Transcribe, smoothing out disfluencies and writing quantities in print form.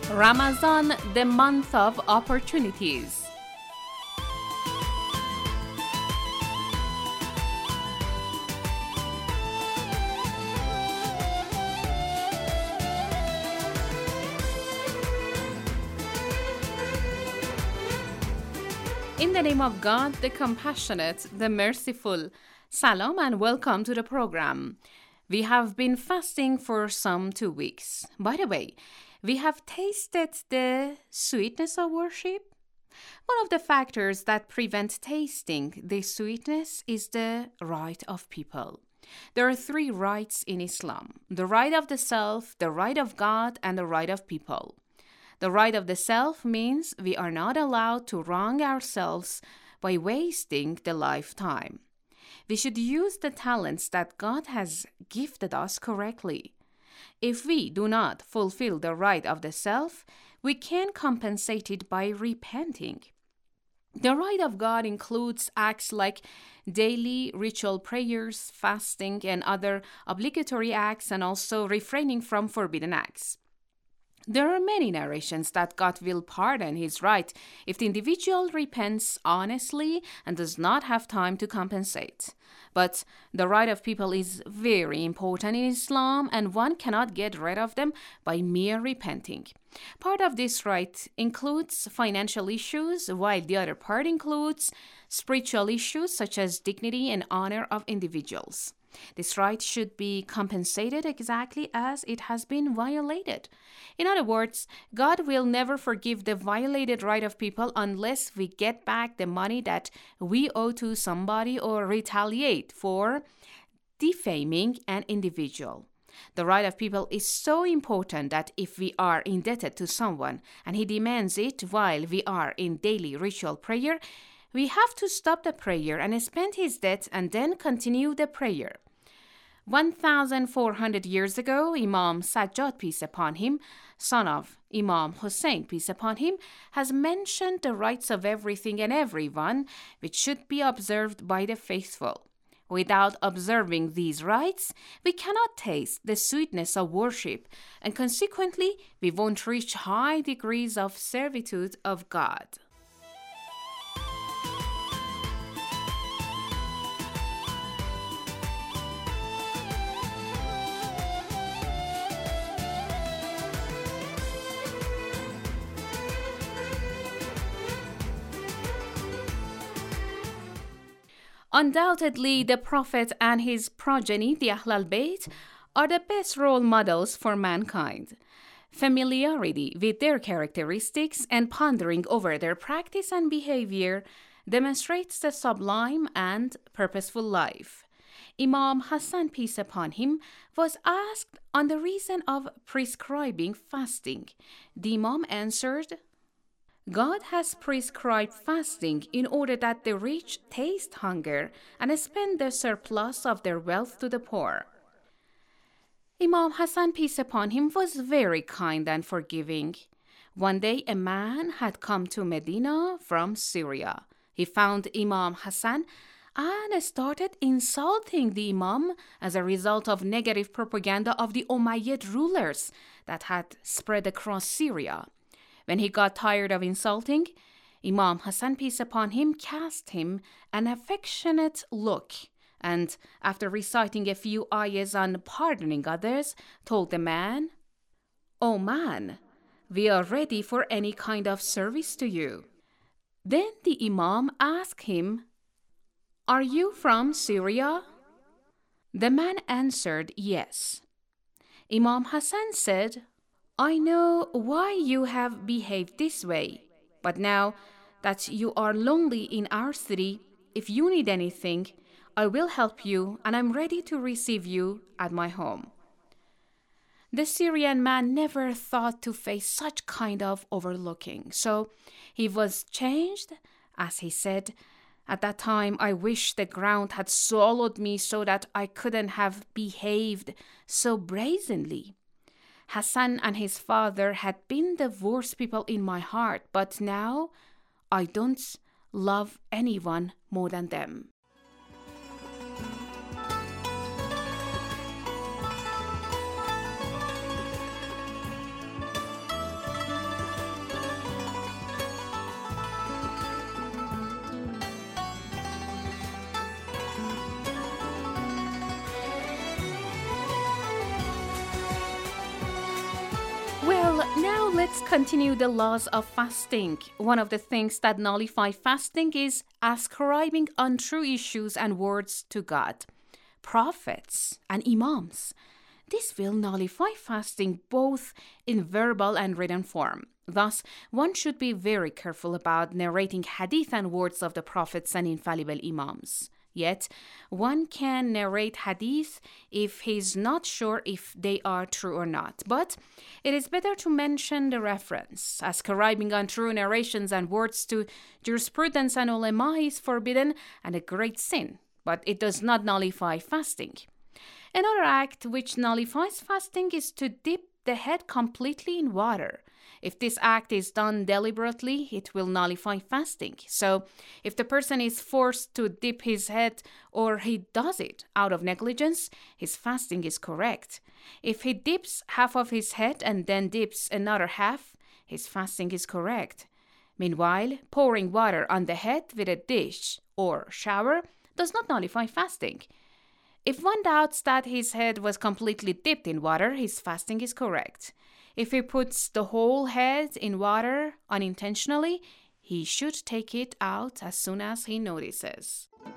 Ramadan, the month of opportunities. In the name of God, the compassionate, the merciful. Salam and welcome to the program. We have been fasting for some 2 weeks. By the way, we have tasted the sweetness of worship. One of the factors that prevent tasting the sweetness is the right of people. There are 3 rights in Islam: the right of the self, the right of God, and the right of people. The right of the self means we are not allowed to wrong ourselves by wasting the lifetime. We should use the talents that God has gifted us correctly. If we do not fulfill the right of the self, we can compensate it by repenting. The right of God includes acts like daily ritual prayers, fasting, and other obligatory acts, and also refraining from forbidden acts. There are many narrations that God will pardon his right if the individual repents honestly and does not have time to compensate. But the right of people is very important in Islam, and one cannot get rid of them by mere repenting. Part of this right includes financial issues, while the other part includes spiritual issues such as dignity and honor of individuals. This right should be compensated exactly as it has been violated. In other words, God will never forgive the violated right of people unless we get back the money that we owe to somebody or retaliate for defaming an individual. The right of people is so important that if we are indebted to someone and he demands it while we are in daily ritual prayer, we have to stop the prayer and spend his debt and then continue the prayer. 1,400 years ago, Imam Sajjad, peace upon him, son of Imam Hussein, peace upon him, has mentioned the rights of everything and everyone which should be observed by the faithful. Without observing these rights, we cannot taste the sweetness of worship, and consequently, we won't reach high degrees of servitude of God. Undoubtedly, the Prophet and his progeny, the Ahl al-Bayt, are the best role models for mankind. Familiarity with their characteristics and pondering over their practice and behavior demonstrates the sublime and purposeful life. Imam Hassan, peace upon him, was asked on the reason of prescribing fasting. The Imam answered, God has prescribed fasting in order that the rich taste hunger and spend the surplus of their wealth to the poor. Imam Hassan, peace upon him, was very kind and forgiving. One day a man had come to Medina from Syria. He found Imam Hassan and started insulting the Imam as a result of negative propaganda of the Umayyad rulers that had spread across Syria. When he got tired of insulting, Imam Hassan, peace upon him, cast him an affectionate look and, after reciting a few ayahs on pardoning others, told the man, "O man, we are ready for any kind of service to you." Then the Imam asked him, "Are you from Syria?" The man answered, "Yes." Imam Hassan said, "I know why you have behaved this way, but now that you are lonely in our city, if you need anything, I will help you and I'm ready to receive you at my home." The Syrian man never thought to face such kind of overlooking, so he was changed, as he said, "At that time I wish the ground had swallowed me so that I couldn't have behaved so brazenly. Hassan and his father had been the worst people in my heart, but now I don't love anyone more than them." Now let's continue the laws of fasting. One of the things that nullify fasting is ascribing untrue issues and words to God, prophets, and imams. This will nullify fasting both in verbal and written form. Thus, one should be very careful about narrating hadith and words of the prophets and infallible imams. Yet, one can narrate hadith if he's not sure if they are true or not. But it is better to mention the reference. Ascribing untrue narrations and words to jurisprudence and ulama is forbidden and a great sin, but it does not nullify fasting. Another act which nullifies fasting is to dip the head completely in water. If this act is done deliberately, it will nullify fasting. So, if the person is forced to dip his head or he does it out of negligence, his fasting is correct. If he dips half of his head and then dips another half, his fasting is correct. Meanwhile, pouring water on the head with a dish or shower does not nullify fasting. If one doubts that his head was completely dipped in water, his fasting is correct. If he puts the whole head in water unintentionally, he should take it out as soon as he notices.